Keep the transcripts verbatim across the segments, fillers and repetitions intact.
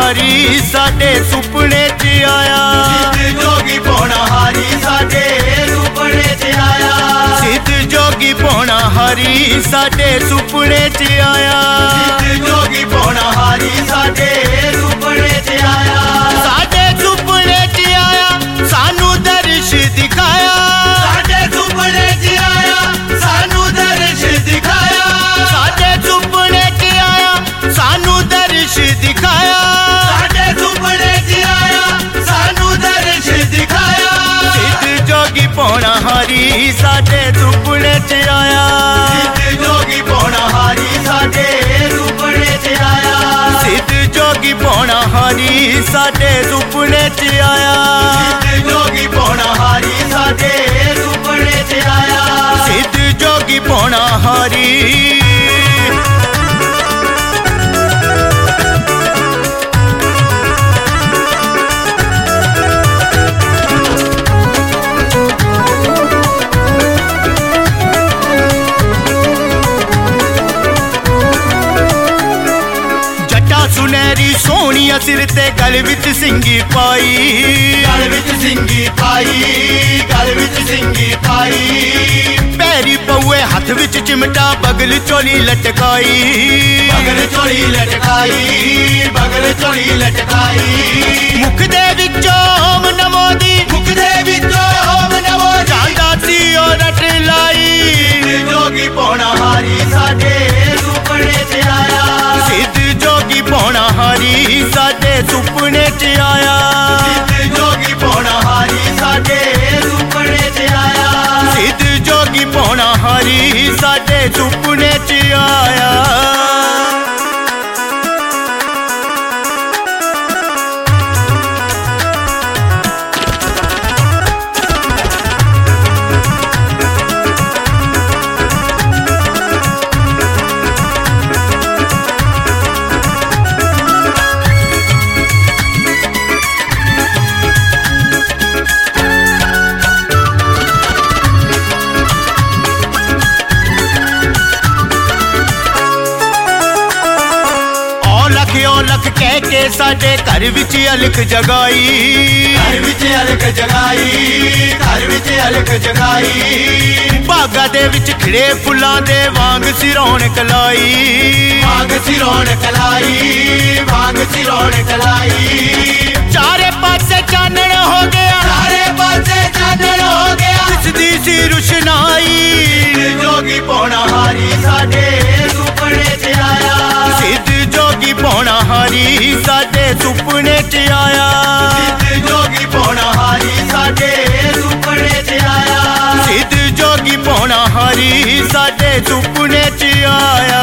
हारी साडे सुपने च आया। सिद्ध जोगी पौना हारी साडे सुपने च आया। सिद्ध जोगी पौना हारी साडे सुपने च आया। सिद्ध जोगी पौना हारी साडे सुपने च आया। साडे सुपने च आया सानू दर्श दिखाया। साडे सुपने च आया सानू दर्श दिखाया। साडे सुपने च आया सानू दर्श दिखाया। साडे सुपने च आया सानू दर्श दिखाया। सिद्ध जोगी पौना हारी साडे सुपने च आया। सिद्ध जोगी पौना हारी साडे सुपने च आया। सिद्ध जोगी पौना हारी साडे सुपने च आया। सिद्ध जोगी पौना हारी साडे सुपने च आया। सिद्ध जोगी पौना हारी। सुनहरी सोहनिया सिर ते गल विच सिंगी पाई। गल विच सिंगी पाई। गल विच सिंगी पाई। पैरी पौए हथ विच चिमटा बगल चोली लटकाई। बगल चोली लटकाई। बगल चोली लटकाई। मुख दे विचों ओम नमो दी। मुख दे विचों ओम नमो दी। जांदा सी ओ रट लाई। सिद्ध जोगी पौना हारी साडे सुपने च आया। सिद्ध जोगी पौना हारी साडे सुपने च आया। सिद्ध जोगी पौना हारी साडे सुपने च आया। सिद्ध जोगी पौना हारी साडे सुपने च आया। लख कह के साडे घर विच अलख जगाई। घर विच अलख जगाई। घर विच अलख जगाई। बागा दे विच खिड़े फुल्लां दे वांग सिरौन कलाई। वांग सिरौन कलाई। वांग सिरौन कलाई। चारे पासे चानण हो गया। चारे पासे चानण हो गया। दिसदी सी रुशनाई। सिद्ध जोगी पौना हारी साडे सुपने च आया। सिद्ध जोगी पौना हारी साडे सुपने च आया। सिद्ध जोगी पौना हारी साडे सुपने च आया। सिद्ध जोगी पौना हारी साडे सुपने च आया।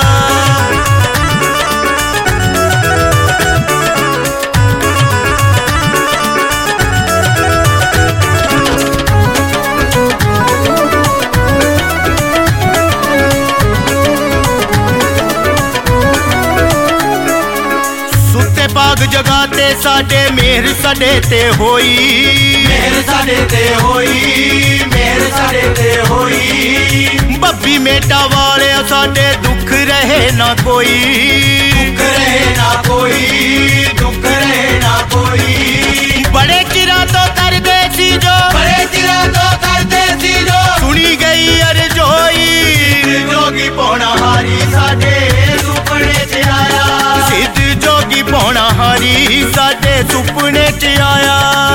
बाग जगाते साडे मेहर साडे ते होई। मेहर साडे ते होई। मेहर साडे ते होई। बब्बी मेटा वाले साडे दुख रहे ना कोई। दुख रहे ना कोई। दुख रहे ना कोई। बड़े चिरा तो करदे सी जो। बड़े चिरा तो करदे सी जो। सुनी गई अरजोई। सिद्ध जोगी पौना हारी साडे सुपने च आया। सिद्ध जोगी पौना हारी साडे सुपने च आया।